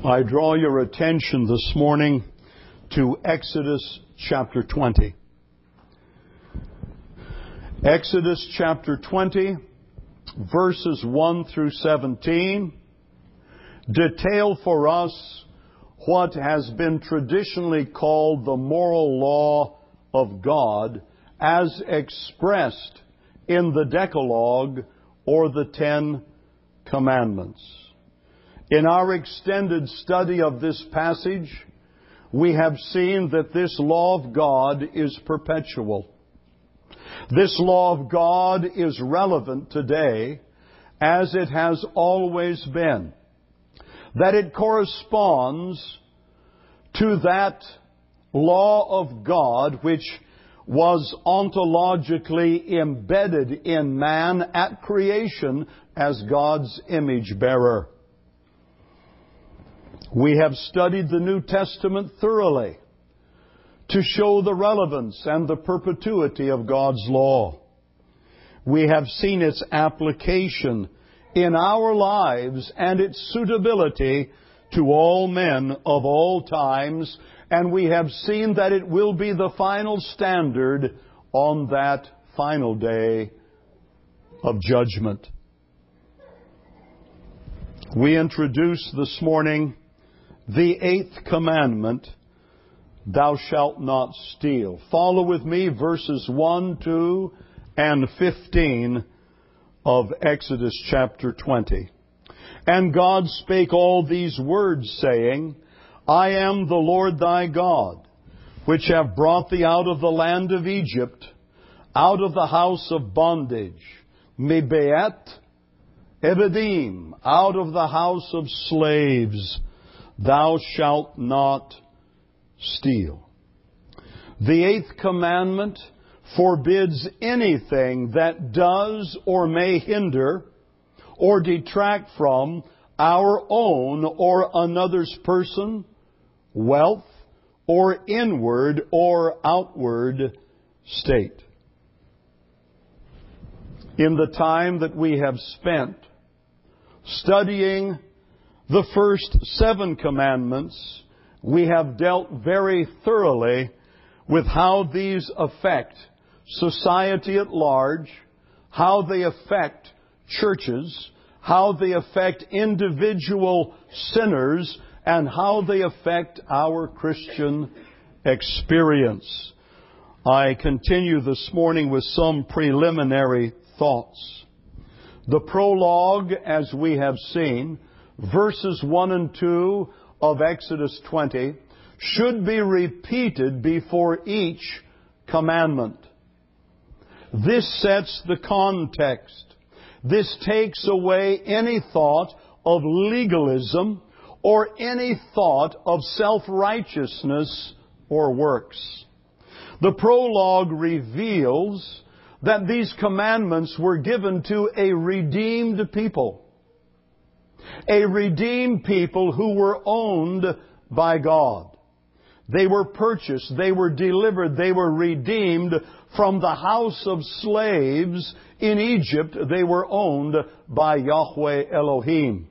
I draw your attention this morning to Exodus chapter 20. Exodus chapter 20, verses 1 through 17, detail for us what has been traditionally called the moral law of God as expressed in the Decalogue or the Ten Commandments. In our extended study of this passage, we have seen that this law of God is perpetual. This law of God is relevant today as it has always been. That it corresponds to that law of God which was ontologically embedded in man at creation as God's image bearer. We have studied the New Testament thoroughly to show the relevance and the perpetuity of God's law. We have seen its application in our lives and its suitability to all men of all times, and we have seen that it will be the final standard on that final day of judgment. We introduce this morning the 8th commandment, thou shalt not steal. Follow with me verses 1, 2, and 15 of Exodus chapter 20. And God spake all these words, saying, I am the Lord thy God, which have brought thee out of the land of Egypt, out of the house of bondage, Mebeat Ebedim, out of the house of slaves. Thou shalt not steal. The 8th commandment forbids anything that does or may hinder or detract from our own or another's person, wealth, or inward or outward state. In the time that we have spent studying the first 7 commandments, we have dealt very thoroughly with how these affect society at large, how they affect churches, how they affect individual sinners, and how they affect our Christian experience. I continue this morning with some preliminary thoughts. The prologue, as we have seen, verses 1 and 2 of Exodus 20, should be repeated before each commandment. This sets the context. This takes away any thought of legalism or any thought of self-righteousness or works. The prologue reveals that these commandments were given to a redeemed people. A redeemed people who were owned by God. They were purchased, they were delivered, they were redeemed from the house of slaves in Egypt. They were owned by Yahweh Elohim.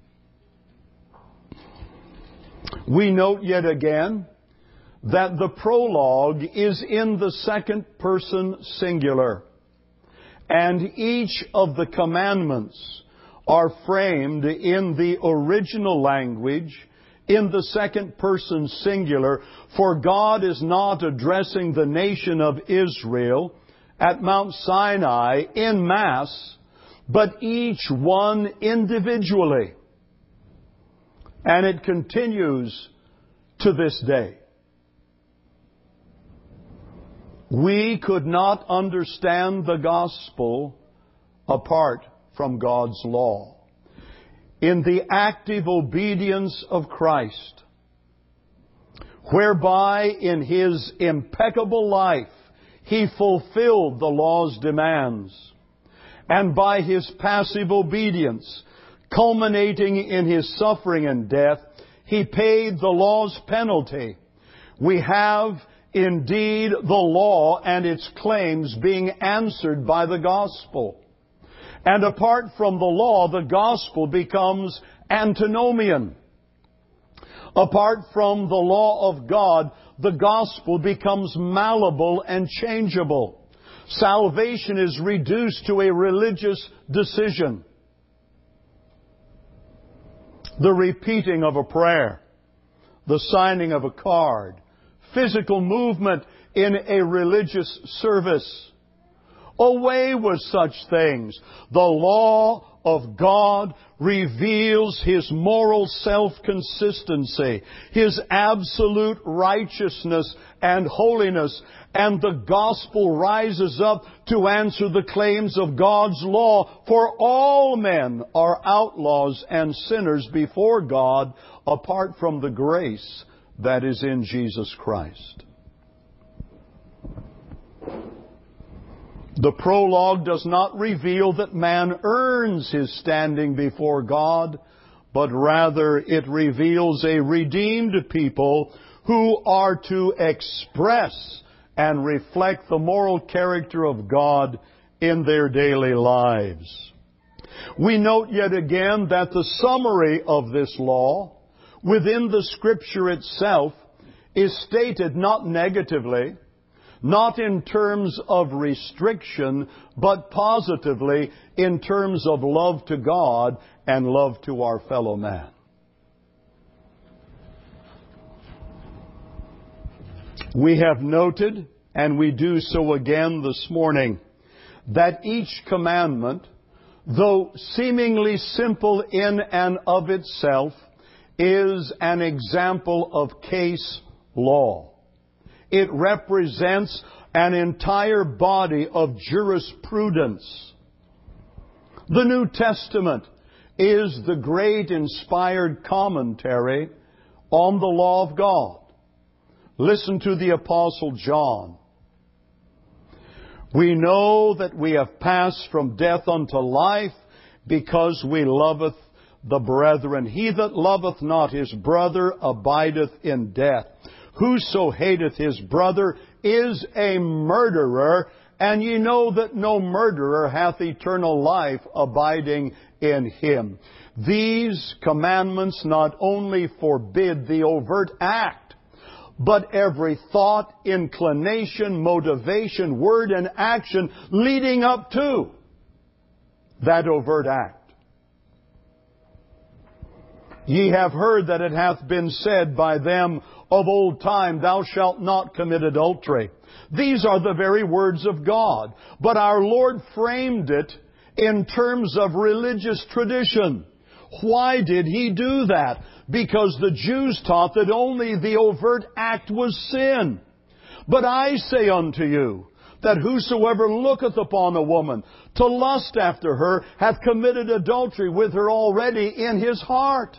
We note yet again that the prologue is in the second person singular, and each of the commandments are framed in the original language in the second person singular, for God is not addressing the nation of Israel at Mount Sinai in mass, but each one individually. And it continues to this day. We could not understand the gospel apart from God's law. In the active obedience of Christ, whereby in His impeccable life He fulfilled the law's demands, and by His passive obedience, culminating in His suffering and death, He paid the law's penalty. We have indeed the law and its claims being answered by the gospel. And apart from the law, the gospel becomes antinomian. Apart from the law of God, the gospel becomes malleable and changeable. Salvation is reduced to a religious decision. The repeating of a prayer, the signing of a card, physical movement in a religious service. Away with such things. The law of God reveals His moral self-consistency, His absolute righteousness and holiness, and the gospel rises up to answer the claims of God's law, for all men are outlaws and sinners before God apart from the grace that is in Jesus Christ. The prologue does not reveal that man earns his standing before God, but rather it reveals a redeemed people who are to express and reflect the moral character of God in their daily lives. We note yet again that the summary of this law within the Scripture itself is stated not negatively, not in terms of restriction, but positively in terms of love to God and love to our fellow man. We have noted, and we do so again this morning, that each commandment, though seemingly simple in and of itself, is an example of case law. It represents an entire body of jurisprudence. The New Testament is the great inspired commentary on the law of God. Listen to the Apostle John. We know that we have passed from death unto life because we loveth the brethren. He that loveth not his brother abideth in death. Whoso hateth his brother is a murderer, and ye know that no murderer hath eternal life abiding in him. These commandments not only forbid the overt act, but every thought, inclination, motivation, word, and action leading up to that overt act. Ye have heard that it hath been said by them of old time, Thou shalt not commit adultery. These are the very words of God. But our Lord framed it in terms of religious tradition. Why did He do that? Because the Jews taught that only the overt act was sin. But I say unto you, that whosoever looketh upon a woman to lust after her hath committed adultery with her already in his heart.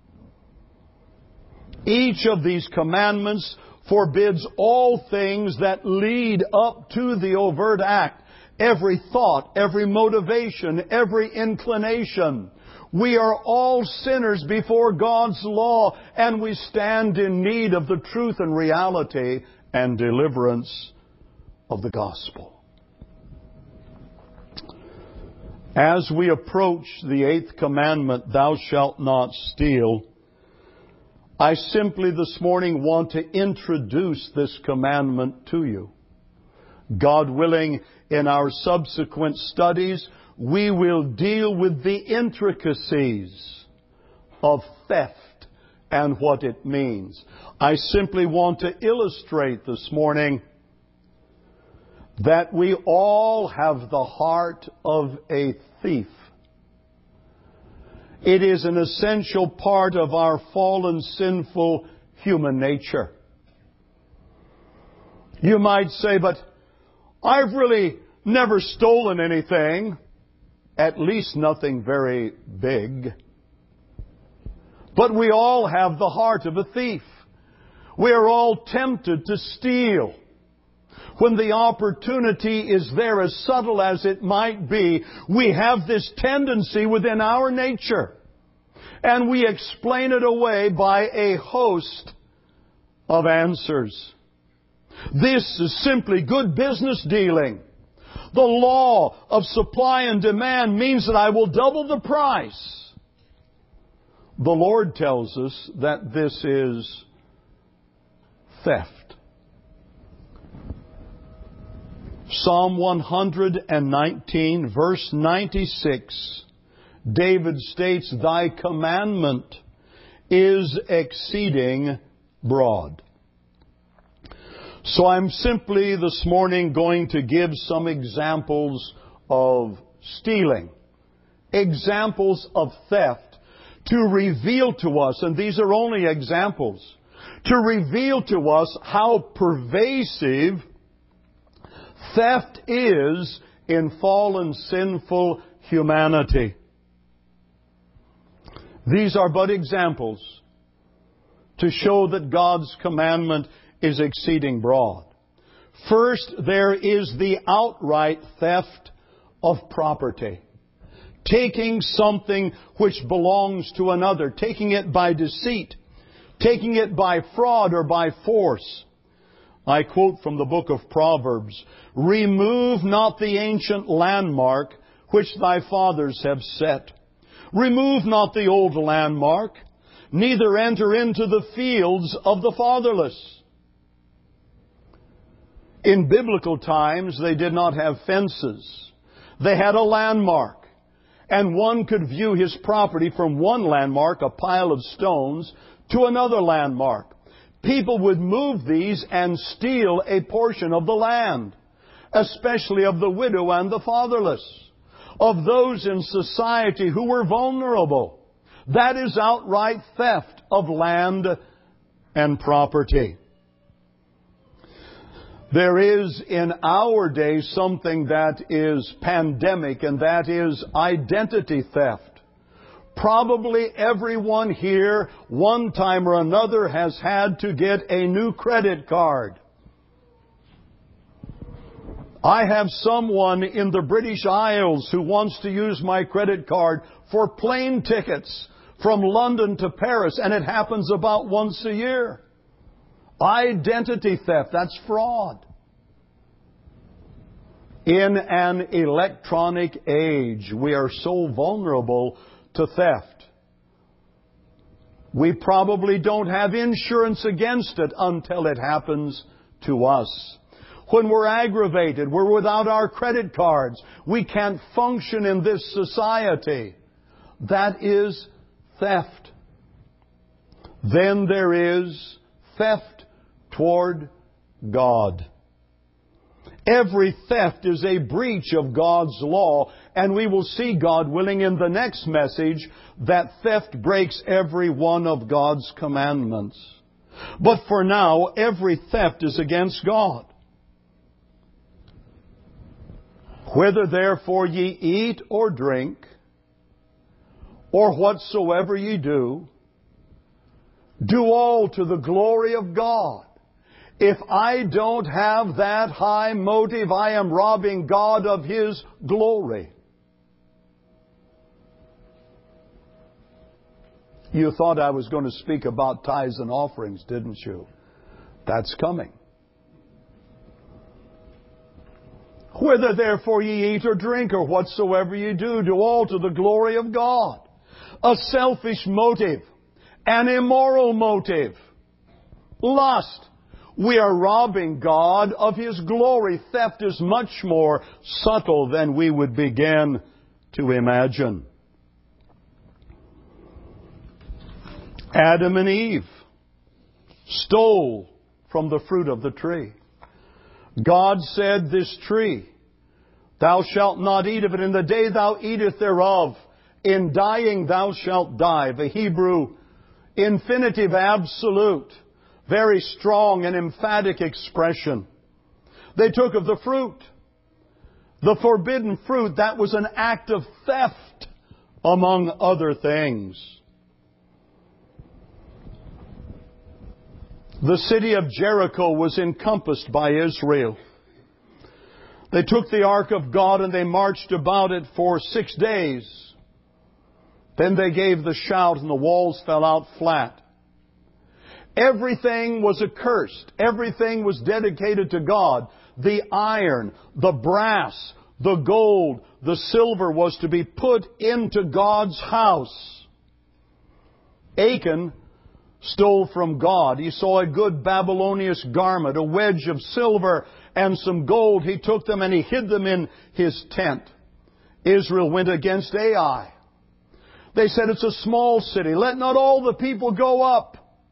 Each of these commandments forbids all things that lead up to the overt act. Every thought, every motivation, every inclination. We are all sinners before God's law, and we stand in need of the truth and reality and deliverance of the gospel. As we approach the 8th commandment, Thou shalt not steal, I simply this morning want to introduce this commandment to you. God willing, in our subsequent studies, we will deal with the intricacies of theft and what it means. I simply want to illustrate this morning that we all have the heart of a thief. It is an essential part of our fallen, sinful human nature. You might say, but I've really never stolen anything, at least nothing very big. But we all have the heart of a thief. We are all tempted to steal. When the opportunity is there, as subtle as it might be, we have this tendency within our nature. And we explain it away by a host of answers. This is simply good business dealing. The law of supply and demand means that I will double the price. the Lord tells us that this is theft. Psalm 119, verse 96, David states, "Thy commandment is exceeding broad." So I'm simply this morning going to give some examples of stealing, examples of theft, to reveal to us, and these are only examples, to reveal to us how pervasive theft is in fallen, sinful humanity. These are but examples to show that God's commandment is exceeding broad. First, there is the outright theft of property. Taking something which belongs to another, taking it by deceit, taking it by fraud or by force. I quote from the book of Proverbs, "Remove not the ancient landmark which thy fathers have set. Remove not the old landmark, neither enter into the fields of the fatherless." In biblical times, they did not have fences. They had a landmark, and one could view his property from one landmark, a pile of stones, to another landmark. People would move these and steal a portion of the land, especially of the widow and the fatherless, of those in society who were vulnerable. That is outright theft of land and property. There is in our day something that is pandemic, and that is identity theft. Probably everyone here, one time or another, has had to get a new credit card. I have someone in the British Isles who wants to use my credit card for plane tickets from London to Paris, and it happens about once a year. Identity theft, that's fraud. In an electronic age, we are so vulnerable to theft. We probably don't have insurance against it until it happens to us. When we're aggravated, we're without our credit cards. We can't function in this society. That is theft. Then there is theft toward God. Every theft is a breach of God's law, and we will see, God willing, in the next message that theft breaks every one of God's commandments. But for now, every theft is against God. "Whether therefore ye eat or drink, or whatsoever ye do, do all to the glory of God." If I don't have that high motive, I am robbing God of His glory. You thought I was going to speak about tithes and offerings, didn't you? That's coming. "Whether therefore ye eat or drink, or whatsoever ye do, do all to the glory of God." A selfish motive, an immoral motive, lust. We are robbing God of His glory. Theft is much more subtle than we would begin to imagine. Adam and Eve stole from the fruit of the tree. God said, "This tree, thou shalt not eat of it, and the day thou eatest thereof, in dying thou shalt die." The Hebrew infinitive absolute. Very strong and emphatic expression. They took of the fruit. The forbidden fruit, that was an act of theft, among other things. The city of Jericho was encompassed by Israel. They took the ark of God and they marched about it for 6 days. Then they gave the shout and the walls fell out flat. Everything was accursed. Everything was dedicated to God. The iron, the brass, the gold, the silver was to be put into God's house. Achan stole from God. He saw a good Babylonian garment, a wedge of silver, and some gold. He took them and he hid them in his tent. Israel went against Ai. They said, it's a small city. Let not all the people go up.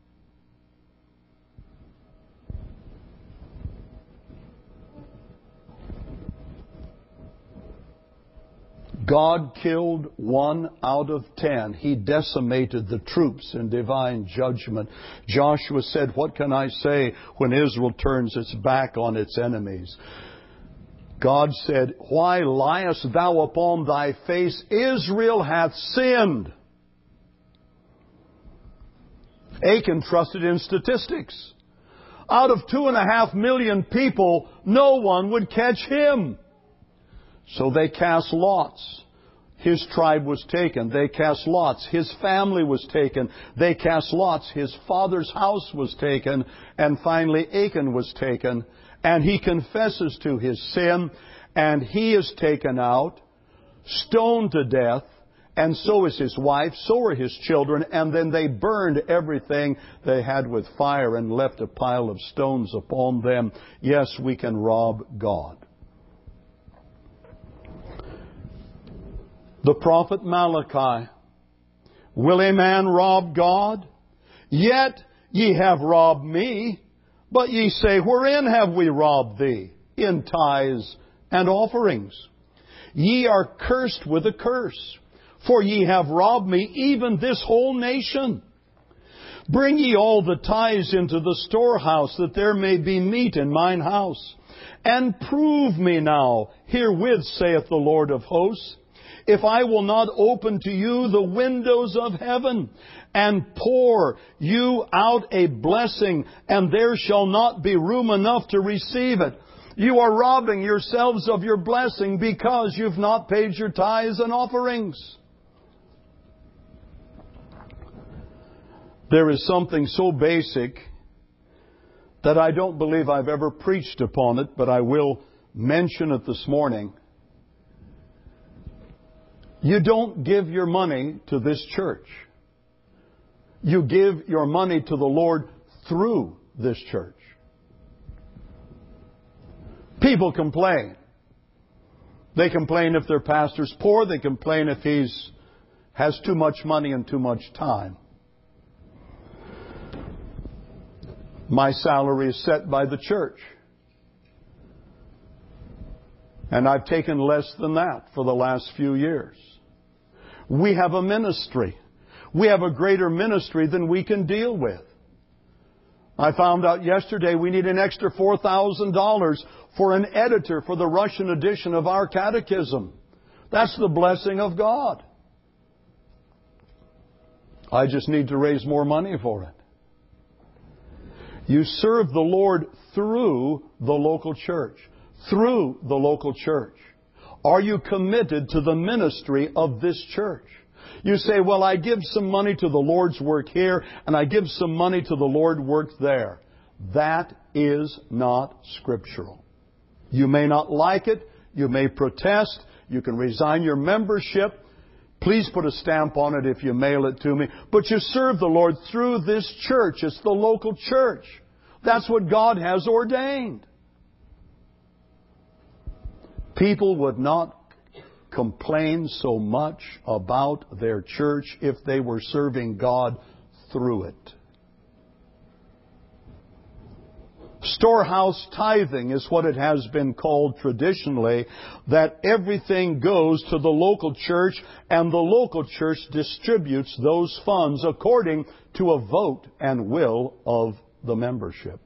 God killed 1 out of 10. He decimated the troops in divine judgment. Joshua said, what can I say when Israel turns its back on its enemies? God said, why liest thou upon thy face? Israel hath sinned. Achan trusted in statistics. Out of 2.5 million people, no one would catch him. So they cast lots. His tribe was taken. They cast lots. His family was taken. They cast lots. His father's house was taken. And finally Achan was taken. And he confesses to his sin. And he is taken out, stoned to death. And so is his wife. So are his children. And then they burned everything they had with fire and left a pile of stones upon them. Yes, we can rob God. The prophet Malachi, will a man rob God? Yet ye have robbed me. But ye say, wherein have we robbed thee? In tithes and offerings. Ye are cursed with a curse, for ye have robbed me, even this whole nation. Bring ye all the tithes into the storehouse, that there may be meat in mine house. And prove me now, herewith, saith the Lord of hosts, if I will not open to you the windows of heaven, and pour you out a blessing, and there shall not be room enough to receive it. You are robbing yourselves of your blessing because you've not paid your tithes and offerings. There is something so basic that I don't believe I've ever preached upon it, but I will mention it this morning. You don't give your money to this church. You give your money to the Lord through this church. People complain. They complain if their pastor's poor. They complain if he has too much money and too much time. My salary is set by the church. And I've taken less than that for the last few years. We have a ministry. We have a greater ministry than we can deal with. I found out yesterday we need an extra $4,000 for an editor for the Russian edition of our catechism. That's the blessing of God. I just need to raise more money for it. You serve the Lord through the local church. Through the local church. Are you committed to the ministry of this church? You say, well, I give some money to the Lord's work here, and I give some money to the Lord's work there. That is not scriptural. You may not like it. You may protest. You can resign your membership. Please put a stamp on it if you mail it to me. But you serve the Lord through this church. It's the local church. That's what God has ordained. People would not complain so much about their church if they were serving God through it. Storehouse tithing is what it has been called traditionally, that everything goes to the local church and the local church distributes those funds according to a vote and will of the membership.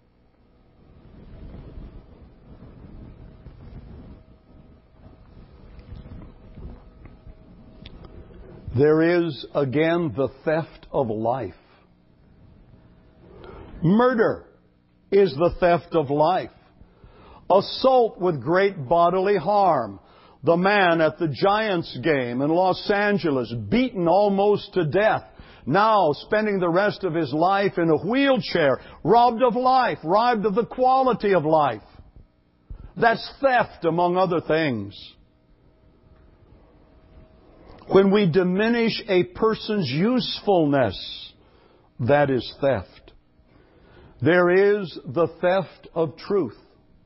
There is, again, the theft of life. Murder is the theft of life. Assault with great bodily harm. The man at the Giants game in Los Angeles, beaten almost to death, now spending the rest of his life in a wheelchair, robbed of life, robbed of the quality of life. That's theft, among other things. When we diminish a person's usefulness, that is theft. There is the theft of truth.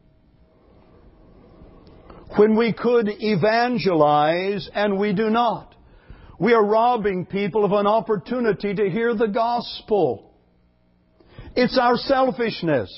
When we could evangelize and we do not, we are robbing people of an opportunity to hear the gospel. It's our selfishness.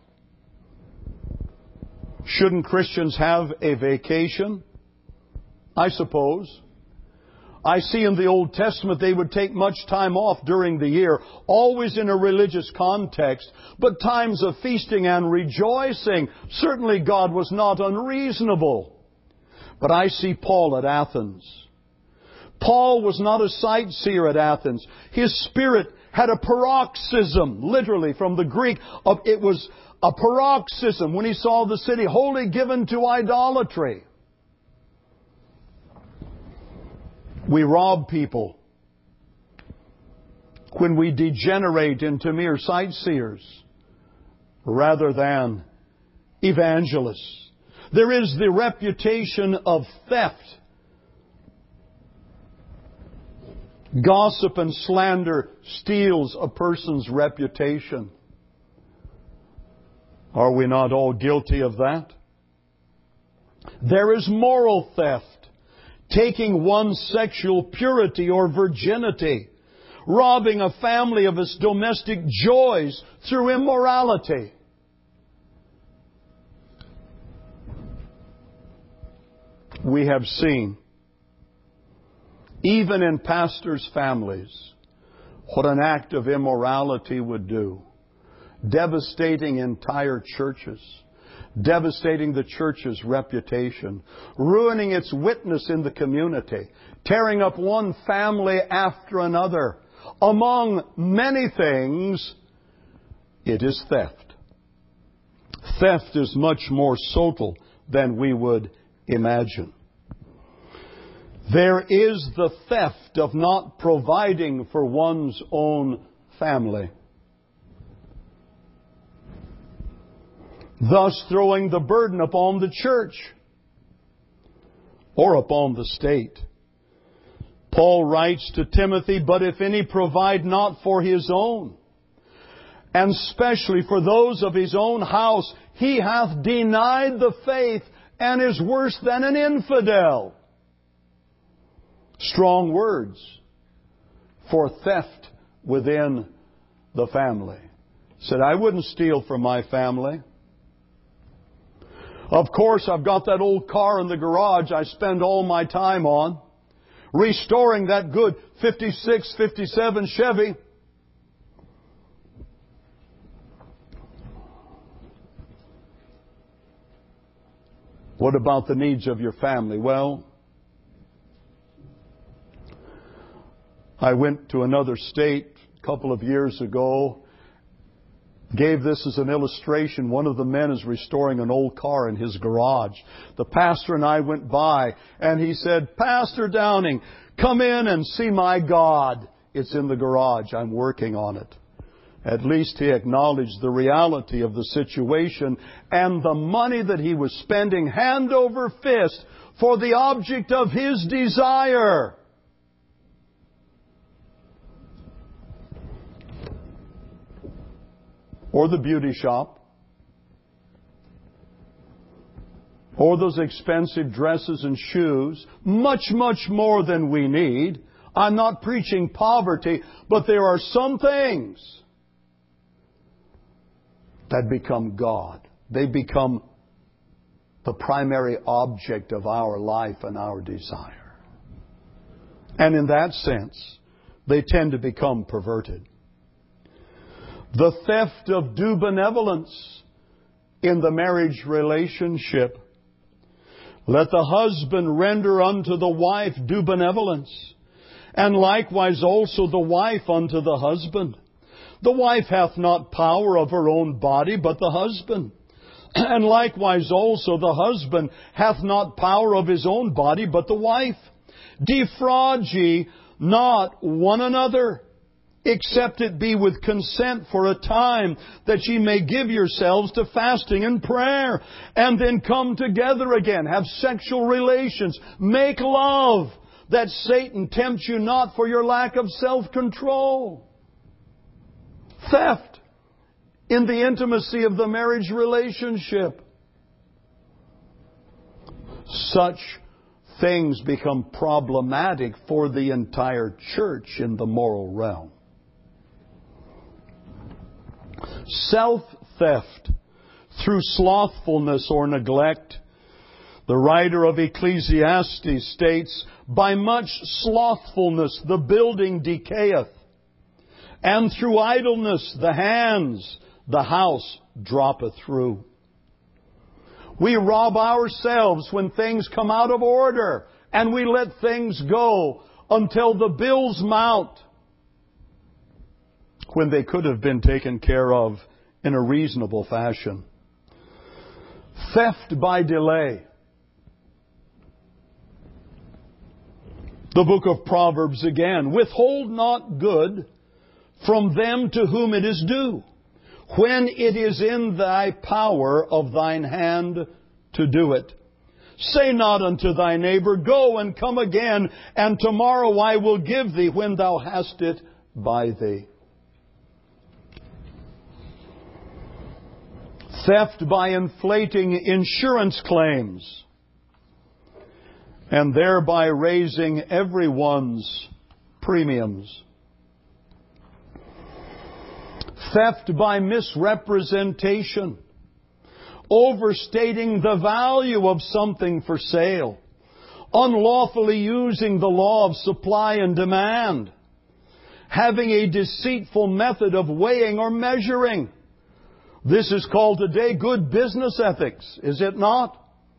Shouldn't Christians have a vacation? I suppose. I see in the Old Testament they would take much time off during the year, always in a religious context, but times of feasting and rejoicing. Certainly God was not unreasonable. But I see Paul at Athens. Paul was not a sightseer at Athens. His spirit had a paroxysm, literally from the Greek. It was a paroxysm when he saw the city wholly given to idolatry. We rob people when we degenerate into mere sightseers rather than evangelists. There is the reputation of theft. Gossip and slander steals a person's reputation. Are we not all guilty of that? There is moral theft. Taking one's sexual purity or virginity, robbing a family of its domestic joys through immorality. We have seen, even in pastors' families, what an act of immorality would do, devastating entire churches. Devastating the church's reputation, ruining its witness in the community, tearing up one family after another. Among many things, it is theft. Theft is much more subtle than we would imagine. There is the theft of not providing for one's own family, thus throwing the burden upon the church or upon the state. Paul writes to Timothy, "But if any provide not for his own, and especially for those of his own house, he hath denied the faith and is worse than an infidel." Strong words for theft within the family. Said, I wouldn't steal from my family. Of course, I've got that old car in the garage I spend all my time on, restoring that good 56, 57 Chevy. What about the needs of your family? Well, I went to another state a couple of years ago. Gave this as an illustration. One of the men is restoring an old car in his garage. The pastor and I went by and he said, "Pastor Downing, come in and see my God. It's in the garage. I'm working on it." At least he acknowledged the reality of the situation and the money that he was spending hand over fist for the object of his desire. Or the beauty shop. Or those expensive dresses and shoes. Much, much more than we need. I'm not preaching poverty, but there are some things that become God. They become the primary object of our life and our desire. And in that sense, they tend to become perverted. The theft of due benevolence in the marriage relationship. Let the husband render unto the wife due benevolence, and likewise also the wife unto the husband. The wife hath not power of her own body, but the husband. And likewise also the husband hath not power of his own body, but the wife. Defraud ye not one another, except it be with consent for a time, that ye may give yourselves to fasting and prayer, and then come together again, have sexual relations, make love, that Satan tempts you not for your lack of self-control. Theft in the intimacy of the marriage relationship. Such things become problematic for the entire church in the moral realm. Self-theft through slothfulness or neglect. The writer of Ecclesiastes states, "By much slothfulness the building decayeth, and through idleness the house droppeth through." We rob ourselves when things come out of order, and we let things go until the bills mount, when they could have been taken care of in a reasonable fashion. Theft by delay. The book of Proverbs again, "Withhold not good from them to whom it is due, when it is in thy power of thine hand to do it. Say not unto thy neighbor, Go and come again, and tomorrow I will give thee when thou hast it by thee." Theft by inflating insurance claims and thereby raising everyone's premiums. Theft by misrepresentation, overstating the value of something for sale, unlawfully using the law of supply and demand, having a deceitful method of weighing or measuring. This is called today good business ethics, is it not?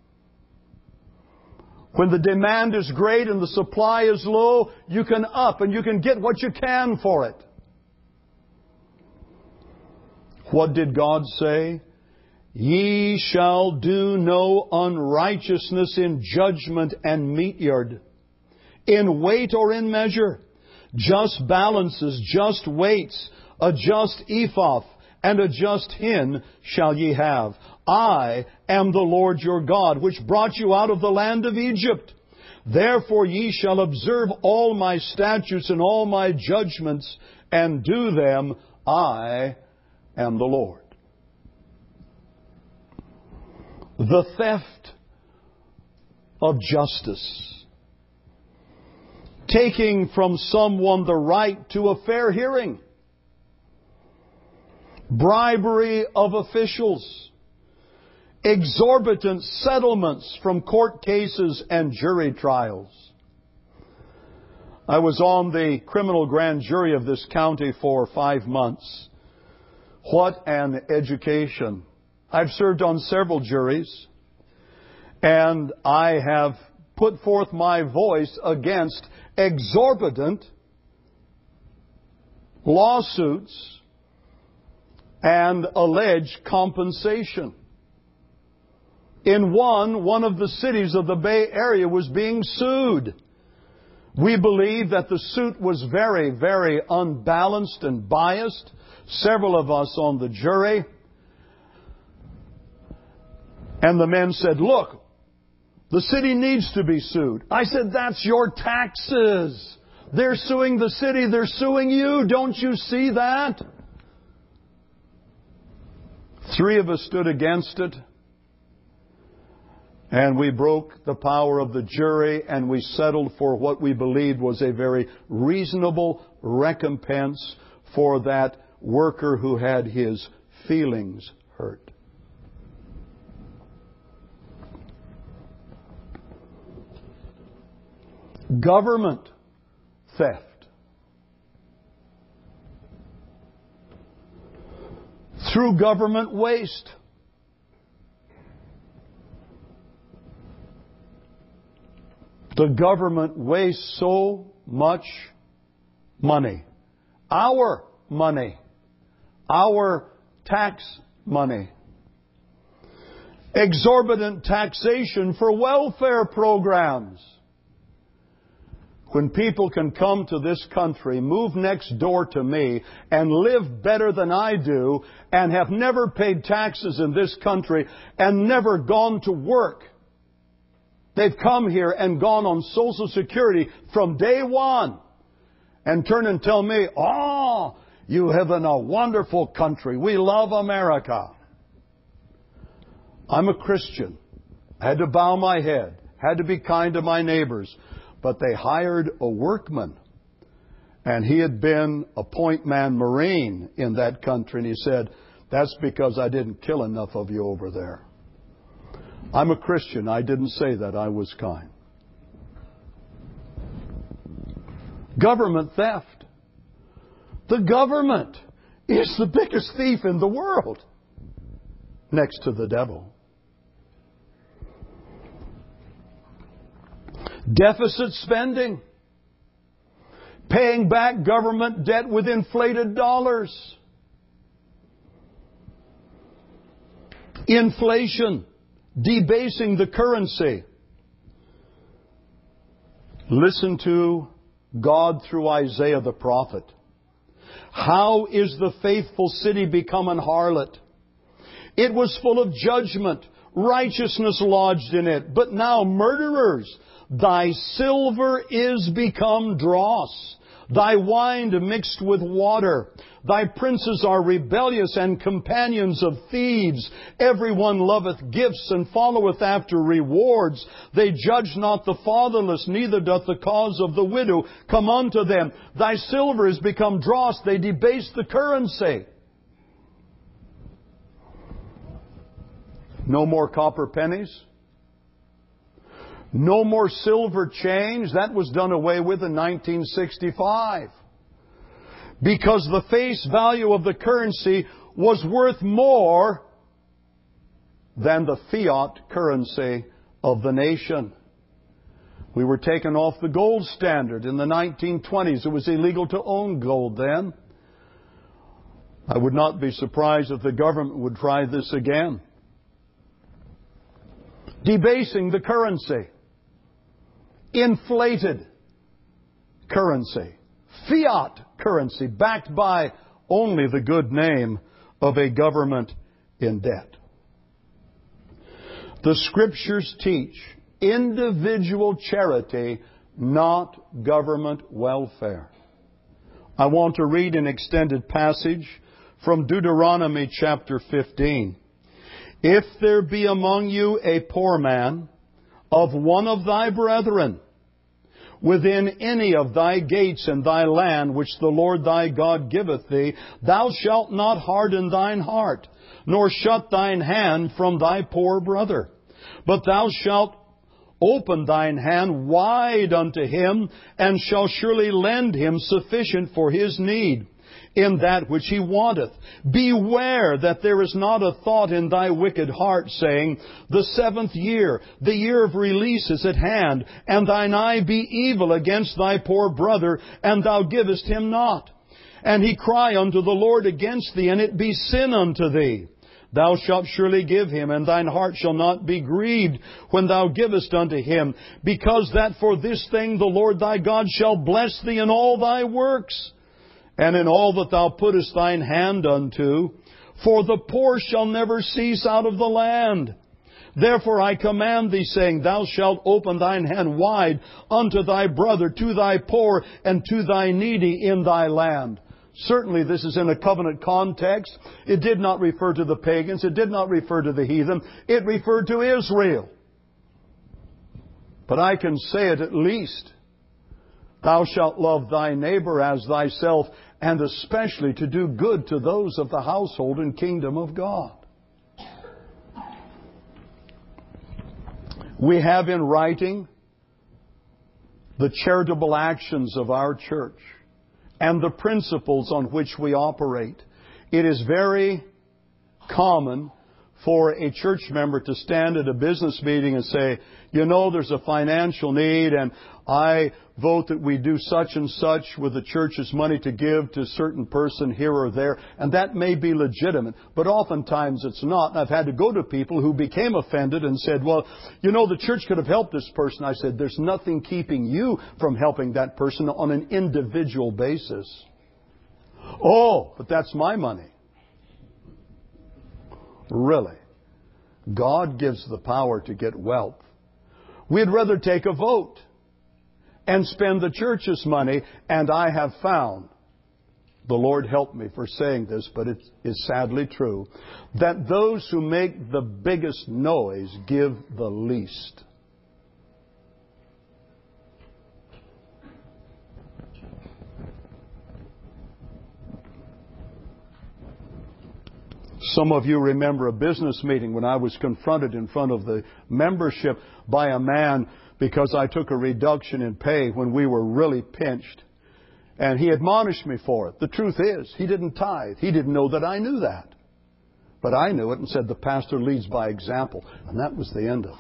When the demand is great and the supply is low, you can up and you can get what you can for it. What did God say? "Ye shall do no unrighteousness in judgment and meat yard, in weight or in measure. Just balances, just weights, a just ephah, and a just hin shall ye have. I am the Lord your God, which brought you out of the land of Egypt. Therefore ye shall observe all my statutes and all my judgments, and do them. I am the Lord." The theft of justice. Taking from someone the right to a fair hearing. Bribery of officials. Exorbitant settlements from court cases and jury trials. I was on the criminal grand jury of this county for 5 months. What an education. I've served on several juries, and I have put forth my voice against exorbitant lawsuits and alleged compensation. In one of the cities of the Bay Area was being sued. We believe that the suit was very, very unbalanced and biased. Several of us on the jury. And the men said, "Look, the city needs to be sued." I said, "That's your taxes. They're suing the city. They're suing you. Don't you see that?" 3 of us stood against it. And we broke the power of the jury, and we settled for what we believed was a very reasonable recompense for that worker who had his feelings hurt. Government theft. Through government waste. The government wastes so much money. Our money. Our tax money. Exorbitant taxation for welfare programs. When people can come to this country, move next door to me, and live better than I do, and have never paid taxes in this country, and never gone to work, They've come here and gone on Social Security from day one and turn and tell me, "Oh, you live in a wonderful country. We love America." I'm a Christian. I had to bow my head. Had to be kind to my neighbors. But they hired a workman. And he had been a point man Marine in that country. And he said, "That's because I didn't kill enough of you over there." I'm a Christian. I didn't say that. I was kind. Government theft. The government is the biggest thief in the world, next to the devil. Deficit spending. Paying back government debt with inflated dollars. Inflation. Debasing the currency. Listen to God through Isaiah the prophet. How is the faithful city become an harlot? It was full of judgment, righteousness lodged in it. But now, murderers, thy silver is become dross, thy wine mixed with water. Thy princes are rebellious and companions of thieves. Everyone loveth gifts and followeth after rewards. They judge not the fatherless, neither doth the cause of the widow come unto them. Thy silver is become dross. They debase the currency. No more copper pennies. No more silver change. That was done away with in 1965. Because the face value of the currency was worth more than the fiat currency of the nation. We were taken off the gold standard in the 1920s. It was illegal to own gold then. I would not be surprised if the government would try this again. Debasing the currency. Inflated currency. Fiat currency backed by only the good name of a government in debt. The Scriptures teach individual charity, not government welfare. I want to read an extended passage from Deuteronomy chapter 15. If there be among you a poor man of one of thy brethren, within any of thy gates in thy land which the Lord thy God giveth thee, thou shalt not harden thine heart, nor shut thine hand from thy poor brother. But thou shalt open thine hand wide unto him, and shall surely lend him sufficient for his need, in that which he wanteth. Beware that there is not a thought in thy wicked heart, saying, the 7th year, the year of release is at hand, and thine eye be evil against thy poor brother, and thou givest him not. And he cry unto the Lord against thee, and it be sin unto thee. Thou shalt surely give him, and thine heart shall not be grieved when thou givest unto him, because that for this thing the Lord thy God shall bless thee in all thy works, and in all that thou puttest thine hand unto, for the poor shall never cease out of the land. Therefore I command thee, saying, thou shalt open thine hand wide unto thy brother, to thy poor, and to thy needy in thy land. Certainly this is in a covenant context. It did not refer to the pagans. It did not refer to the heathen. It referred to Israel. But I can say it at least. Thou shalt love thy neighbor as thyself, and especially to do good to those of the household and kingdom of God. We have in writing the charitable actions of our church and the principles on which we operate. It is very common for a church member to stand at a business meeting and say, you know, there's a financial need, and I vote that we do such and such with the church's money to give to a certain person here or there. And that may be legitimate, but oftentimes it's not. And I've had to go to people who became offended and said, well, you know, the church could have helped this person. I said, there's nothing keeping you from helping that person on an individual basis. Oh, but that's my money. Really? God gives the power to get wealth. We'd rather take a vote and spend the church's money. And I have found, the Lord help me for saying this, but it is sadly true, that those who make the biggest noise give the least. Some of you remember a business meeting when I was confronted in front of the membership by a man because I took a reduction in pay when we were really pinched. And he admonished me for it. The truth is, he didn't tithe. He didn't know that I knew that. But I knew it and said the pastor leads by example. And that was the end of it.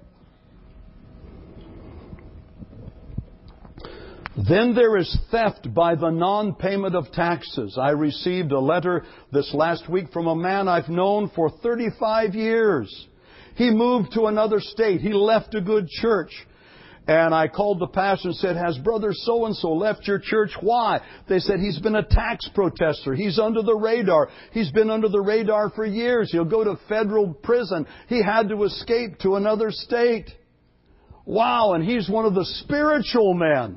Then there is theft by the non-payment of taxes. I received a letter this last week from a man I've known for 35 years. He moved to another state. He left a good church. And I called the pastor and said, has brother so-and-so left your church? Why? They said, he's been a tax protester. He's under the radar. He's been under the radar for years. He'll go to federal prison. He had to escape to another state. Wow, and he's one of the spiritual men.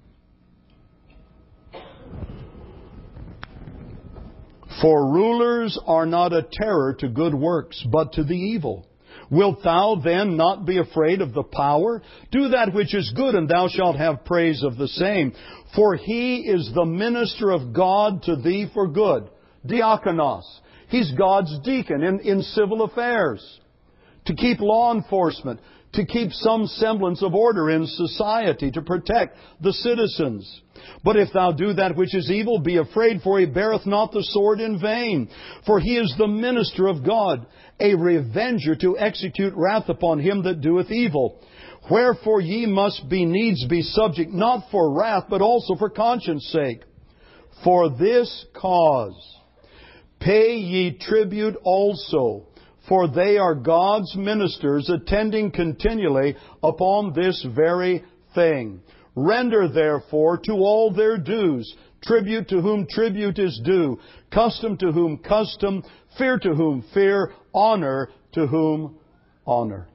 For rulers are not a terror to good works, but to the evil. Wilt thou then not be afraid of the power? Do that which is good, and thou shalt have praise of the same. For he is the minister of God to thee for good. Diakonos. He's God's deacon in civil affairs. To keep law enforcement. To keep some semblance of order in society. To protect the citizens. But if thou do that which is evil, be afraid, for he beareth not the sword in vain. For he is the minister of God, a revenger to execute wrath upon him that doeth evil. Wherefore ye must be needs be subject, not for wrath, but also for conscience sake. For this cause pay ye tribute also, for they are God's ministers, attending continually upon this very thing. Render therefore to all their dues, tribute to whom tribute is due, custom to whom custom, fear to whom fear, honor to whom honor.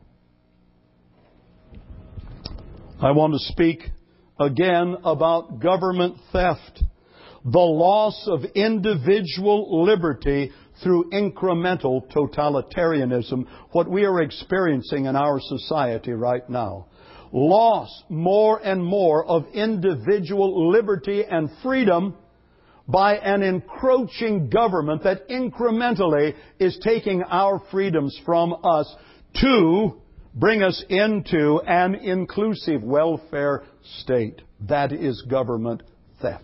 I want to speak again about government theft, the loss of individual liberty through incremental totalitarianism, what we are experiencing in our society right now. Loss more and more of individual liberty and freedom by an encroaching government that incrementally is taking our freedoms from us to bring us into an inclusive welfare state. That is government theft.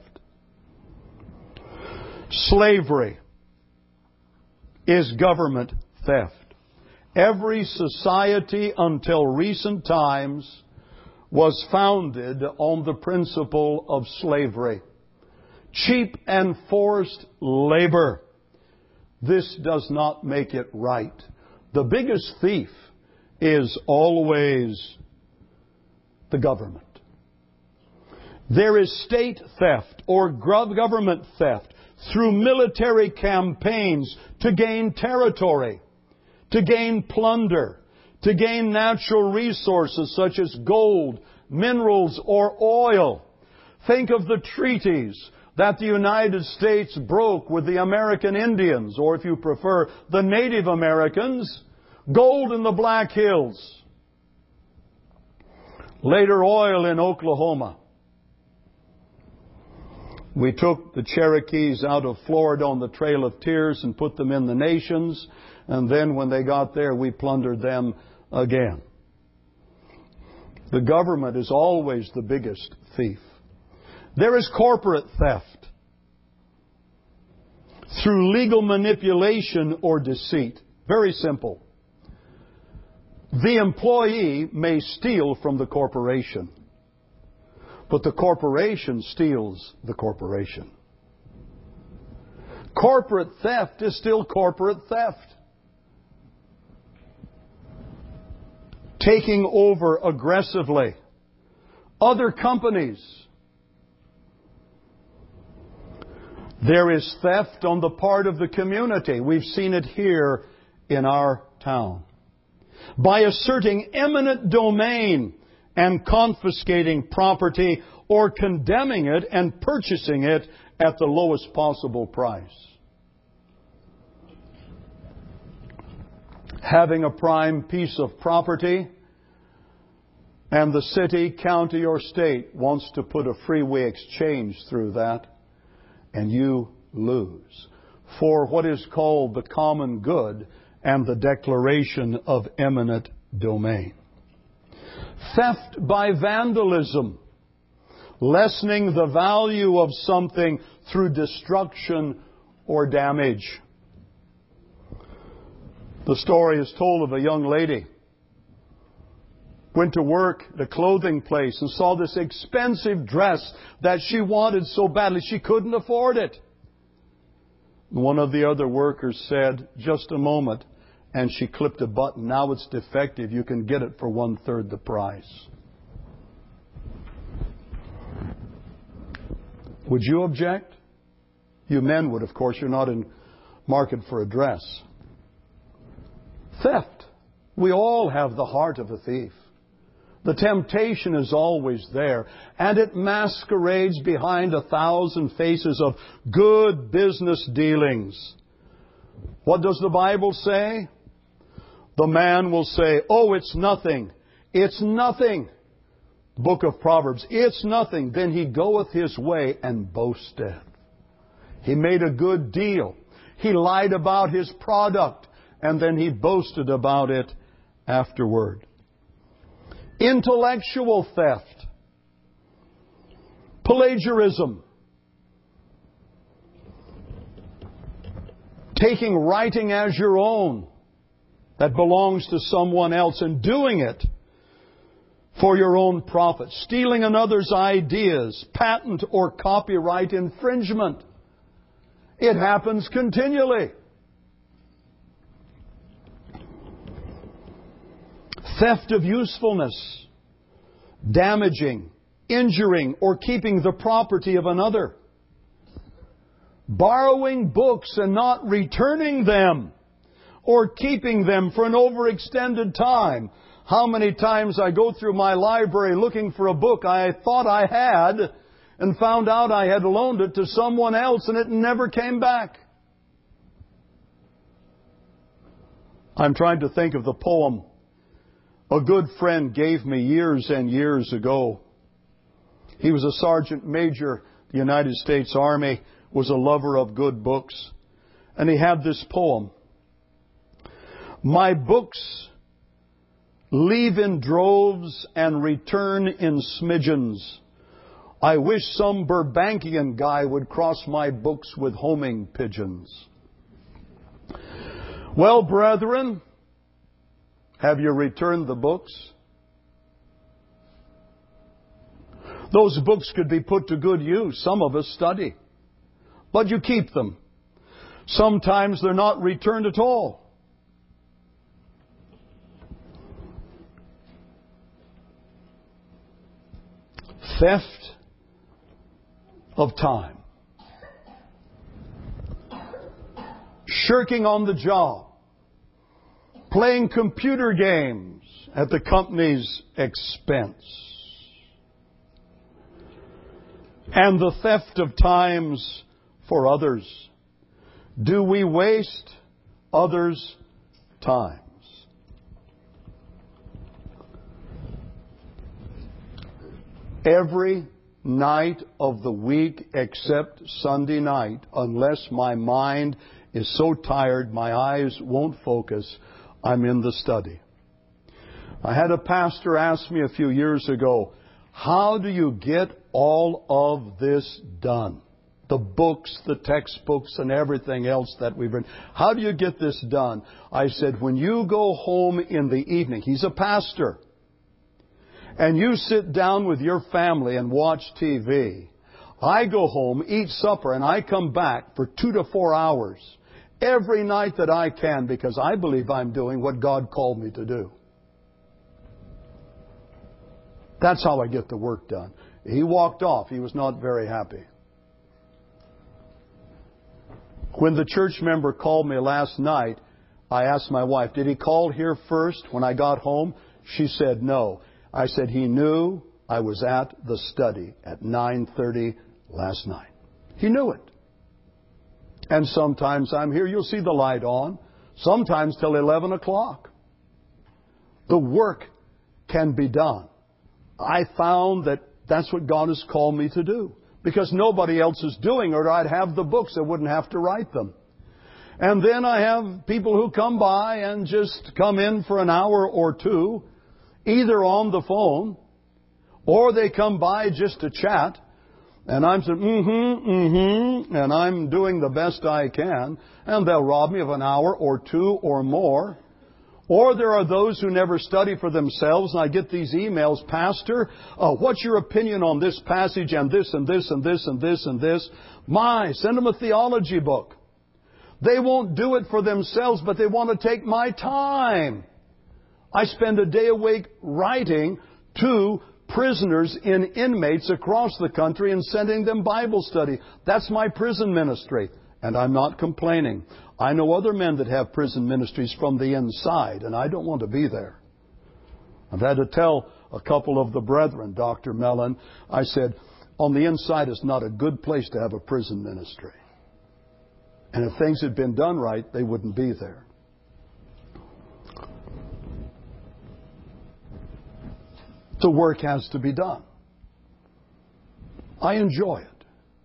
Slavery is government theft. Every society until recent times was founded on the principle of slavery. Cheap and forced labor. This does not make it right. The biggest thief is always the government. There is state theft or government theft through military campaigns to gain territory, to gain plunder, to gain natural resources such as gold, minerals, or oil. Think of the treaties that the United States broke with the American Indians, or if you prefer, the Native Americans. Gold in the Black Hills. Later, oil in Oklahoma. We took the Cherokees out of Florida on the Trail of Tears and put them in the nations. And then when they got there, we plundered them again. The government is always the biggest thief. There is corporate theft through legal manipulation or deceit. Very simple. The employee may steal from the corporation, but the corporation steals the corporation. Corporate theft is still corporate theft. Taking over aggressively other companies. There is theft on the part of the community. We've seen it here in our town. by asserting eminent domain and confiscating property or condemning it and purchasing it at the lowest possible price. Having a prime piece of property and the city, county, or state wants to put a freeway exchange through that, and you lose for what is called the common good and the declaration of eminent domain. Theft by vandalism, lessening the value of something through destruction or damage. The story is told of a young lady went to work at a clothing place and saw this expensive dress that she wanted so badly she couldn't afford it. One of the other workers said, "Just a moment," and she clipped a button. "Now it's defective. You can get it for 1/3 the price." Would you object? You men would, of course. You're not in market for a dress. Theft. We all have the heart of a thief. The temptation is always there, and it masquerades behind 1,000 faces of good business dealings. What does the Bible say? The man will say, "Oh, it's nothing. It's nothing." Book of Proverbs, "It's nothing." Then he goeth his way and boasteth. He made a good deal. He lied about his product, and then he boasted about it afterward. Intellectual theft. Plagiarism. Taking writing as your own that belongs to someone else and doing it for your own profit. Stealing another's ideas, patent or copyright infringement. It happens continually. Theft of usefulness, damaging, injuring, or keeping the property of another. Borrowing books and not returning them, or keeping them for an overextended time. How many times I go through my library looking for a book I thought I had and found out I had loaned it to someone else and it never came back. I'm trying to think of the poem a good friend gave me years and years ago. He was a sergeant major, the United States Army, was a lover of good books. And he had this poem. "My books leave in droves and return in smidgens. I wish some Burbankian guy would cross my books with homing pigeons." Well, brethren, have you returned the books? Those books could be put to good use. Some of us study. But you keep them. Sometimes they're not returned at all. Theft of time. Shirking on the job. Playing computer games at the company's expense. And the theft of times for others. Do we waste others' times? Every night of the week except Sunday night, unless my mind is so tired my eyes won't focus, I'm in the study. I had a pastor ask me a few years ago, "How do you get all of this done? The books, the textbooks, and everything else that we've read. How do you get this done?" I said, "When you go home in the evening," he's a pastor, "and you sit down with your family and watch TV, I go home, eat supper, and I come back for 2 to 4 hours every night that I can because I believe I'm doing what God called me to do. That's how I get the work done." He walked off. He was not very happy. When the church member called me last night, I asked my wife, did he call here first when I got home? She said no. I said, he knew I was at the study at 9:30 last night. He knew it. And sometimes I'm here. You'll see the light on. Sometimes till 11 o'clock. The work can be done. I found that that's what God has called me to do. Because nobody else is doing it, or I'd have the books. I wouldn't have to write them. And then I have people who come by and just come in for an hour or two, either on the phone, or they come by just to chat. And I'm saying, and I'm doing the best I can. And they'll rob me of an hour or two or more. Or there are those who never study for themselves, and I get these emails, Pastor, what's your opinion on this passage and this and this and this and this and this? Send them a theology book. They won't do it for themselves, but they want to take my time. I spend a day awake writing to prisoners in inmates across the country and sending them Bible study. That's my prison ministry. And I'm not complaining. I know other men that have prison ministries from the inside, and I don't want to be there. I've had to tell a couple of the brethren, Dr. Mellon, I said, on the inside it's not a good place to have a prison ministry. And if things had been done right, they wouldn't be there. The work has to be done. I enjoy it.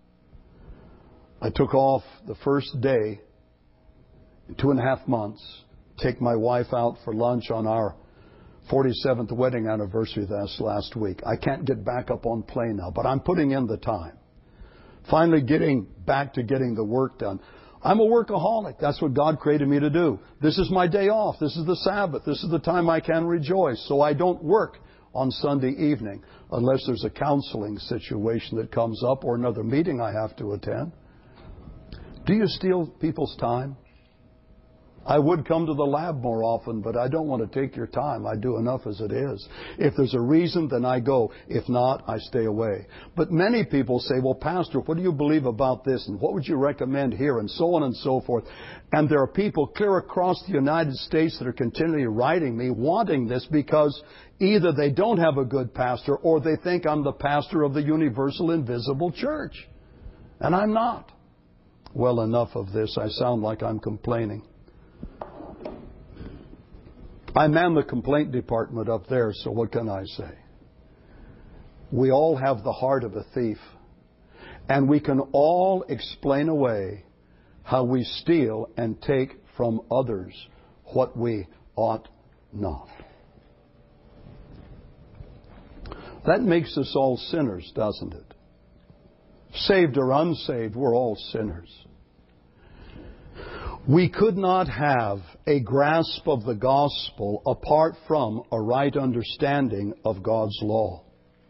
I took off the first day in 2.5 months, take my wife out for lunch on our 47th wedding anniversary last week. I can't get back up on plane now, but I'm putting in the time. Finally getting back to getting the work done. I'm a workaholic. That's what God created me to do. This is my day off. This is the Sabbath. This is the time I can rejoice. So I don't work on Sunday evening unless there's a counseling situation that comes up or another meeting I have to attend. Do you steal people's time? I would come to the lab more often, but I don't want to take your time. I do enough as it is. If there's a reason, then I go. If not, I stay away. But many people say, well, Pastor, what do you believe about this? And what would you recommend here? And so on and so forth. And there are people clear across the United States that are continually writing me, wanting this because either they don't have a good pastor or they think I'm the pastor of the universal invisible church. And I'm not. Well, enough of this. I sound like I'm complaining. I man the complaint department up there, so what can I say? We all have the heart of a thief, and we can all explain away how we steal and take from others what we ought not. That makes us all sinners, doesn't it? Saved or unsaved, we're all sinners. We could not have a grasp of the gospel apart from a right understanding of God's law.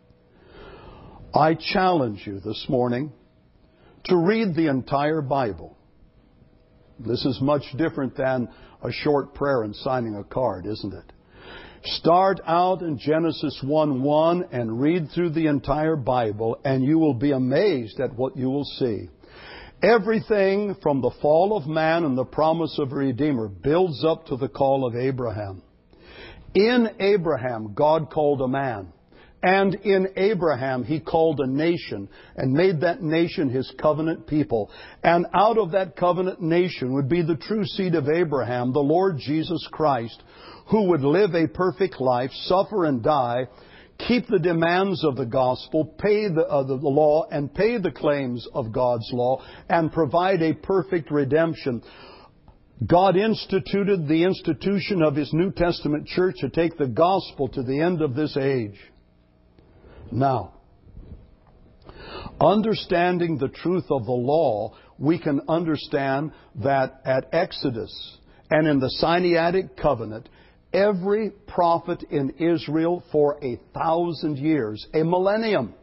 I challenge you this morning to read the entire Bible. This is much different than a short prayer and signing a card, isn't it? Start out in Genesis 1:1 and read through the entire Bible, and you will be amazed at what you will see. Everything from the fall of man and the promise of a Redeemer builds up to the call of Abraham. In Abraham, God called a man. And in Abraham, He called a nation and made that nation His covenant people. And out of that covenant nation would be the true seed of Abraham, the Lord Jesus Christ, who would live a perfect life, suffer and die, keep the demands of the gospel, pay the law, and pay the claims of God's law, and provide a perfect redemption. God instituted the institution of His New Testament church to take the gospel to the end of this age. Now, understanding the truth of the law, we can understand that at Exodus and in the Sinaitic covenant, every prophet in Israel for 1,000 years, a millennium,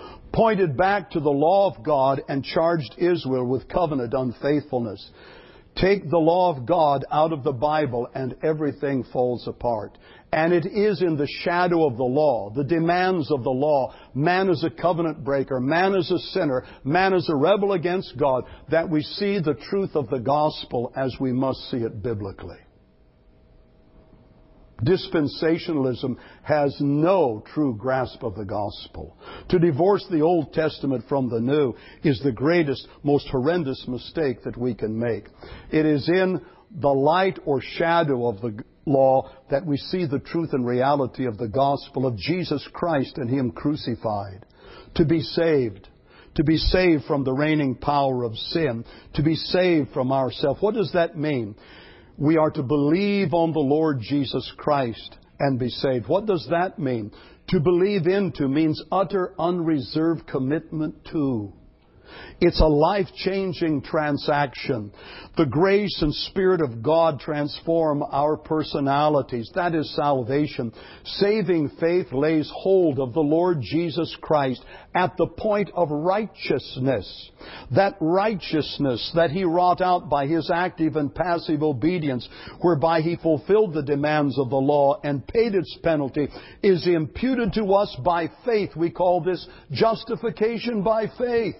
pointed back to the law of God and charged Israel with covenant unfaithfulness. Take the law of God out of the Bible and everything falls apart. And it is in the shadow of the law, the demands of the law, man is a covenant breaker, man is a sinner, man is a rebel against God, that we see the truth of the gospel as we must see it biblically. Dispensationalism has no true grasp of the gospel. To divorce the Old Testament from the New is the greatest, most horrendous mistake that we can make. It is in the light or shadow of the law that we see the truth and reality of the gospel of Jesus Christ and Him crucified. To be saved from the reigning power of sin, to be saved from ourselves. What does that mean? We are to believe on the Lord Jesus Christ and be saved. What does that mean? To believe into means utter, unreserved commitment to. It's a life-changing transaction. The grace and Spirit of God transform our personalities. That is salvation. Saving faith lays hold of the Lord Jesus Christ at the point of righteousness. That righteousness that He wrought out by His active and passive obedience, whereby He fulfilled the demands of the law and paid its penalty, is imputed to us by faith. We call this justification by faith.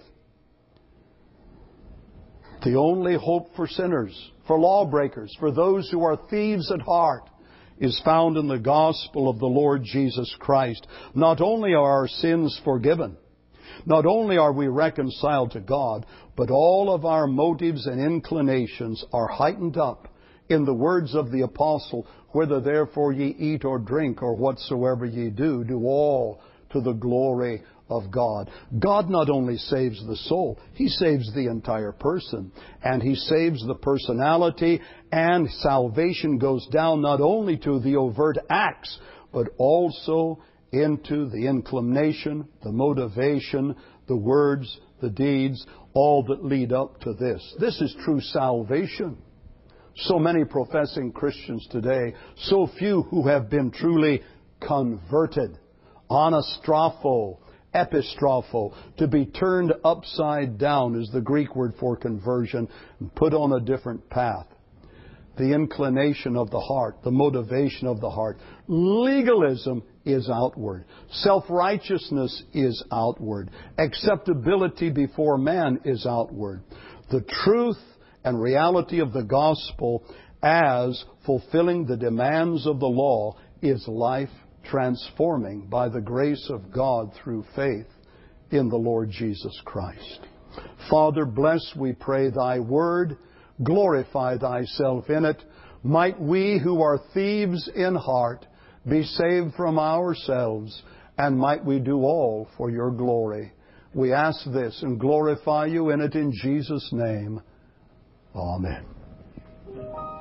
The only hope for sinners, for lawbreakers, for those who are thieves at heart, is found in the gospel of the Lord Jesus Christ. Not only are our sins forgiven, not only are we reconciled to God, but all of our motives and inclinations are heightened up. In the words of the apostle, whether therefore ye eat or drink or whatsoever ye do, do all to the glory of God. God not only saves the soul, He saves the entire person. And He saves the personality, and salvation goes down not only to the overt acts, but also into the inclination, the motivation, the words, the deeds, all that lead up to this. This is true salvation. So many professing Christians today, so few who have been truly converted. Anastropho, epistropho, to be turned upside down is the Greek word for conversion, and put on a different path. The inclination of the heart, the motivation of the heart. Legalism is outward. Self-righteousness is outward. Acceptability before man is outward. The truth and reality of the gospel as fulfilling the demands of the law is life transforming by the grace of God through faith in the Lord Jesus Christ. Father, bless, we pray, Thy word. Glorify Thyself in it. Might we who are thieves in heart be saved from ourselves, and might we do all for Your glory. We ask this and glorify You in it in Jesus' name. Amen.